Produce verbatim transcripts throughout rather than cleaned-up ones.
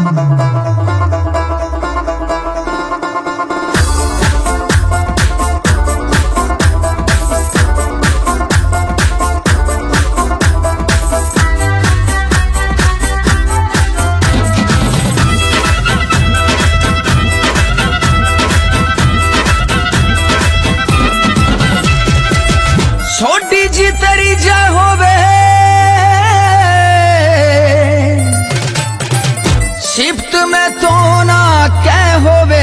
छोटी जी तेरी जय होवे शिफ्ट में तो ना कै होवे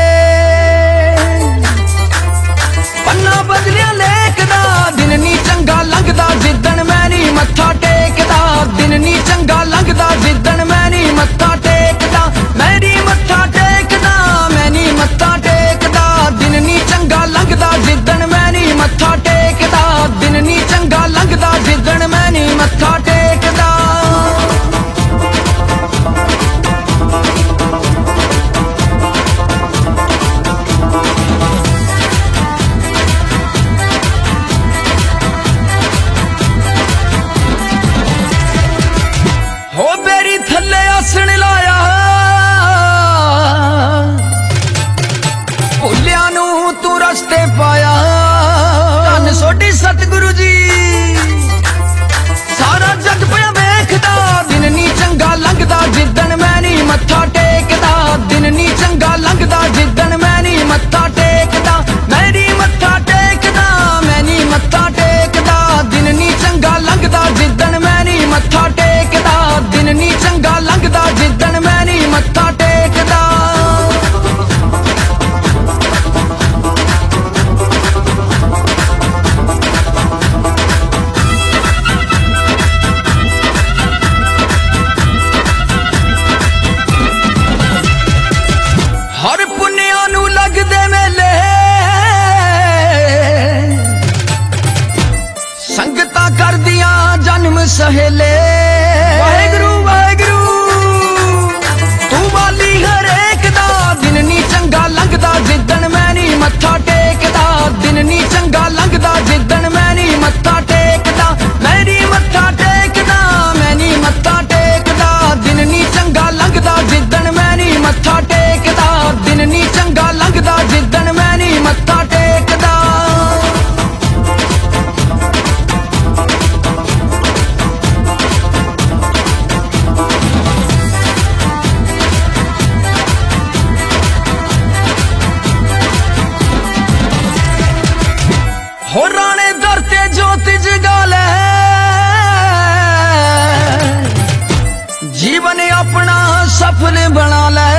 पन्ना बदलिया लेखदा दिन नी चंगा लगदा जिद्दन मैं नी मत्था टेकदा दिन नी चंगा लगदा जिद्दन मैं नी मत्था टेकदा मैं नी मत्था टेकदा मैं नी मत्था टेकदा दिन नी चंगा लगदा जिद्दन मैं नी मत्था टेकदा दिन नी चंगा लगदा जिद्दन मैं नी मत्था टेकदा। हो बेरी थल्ले आसन लाया भुलिया नू तू रस्ते पाया धन सोडी सतगुरु जी सारा जग पिया वेखदा दिन नी चंगा लगदा जिद्दन मैं नी मत्था टेकदा दिन नी चंगा लगदा जिद्दन मैं नी मत्था टेकदा मैं नी मत्था टेकदा मैं नी मत्था टेकदा दिन नी चंगा लगदा जिद्दन मैं नी मत्था टेकदा दिन नी चंगा लगदा जिद्दन मैं नी मत्था टेकदा। हर पुन्निया नू लगदे मेले संगतां करदियां जन्म सहेले वाहेगुरु वाहेगुरु तू वाली हरेक दा दिन नी चंगा लगदा जिद्दन मैं नी मत्था टेकदा दिन नी चंगा लगदा जिद्दन मैं नी मत्था टेकदा मैं नी मत्था टेकदा मैं नी मत्था टेकदा दिन नी चंगा लगदा जिद्दन मैं नी मत्था टेकदा दिन नी चंगा लगदा जिद्दन मैं नी मत्था टेकदा। हो राणे दर ते जोत जगा ले जीवन अपना सफल बना ले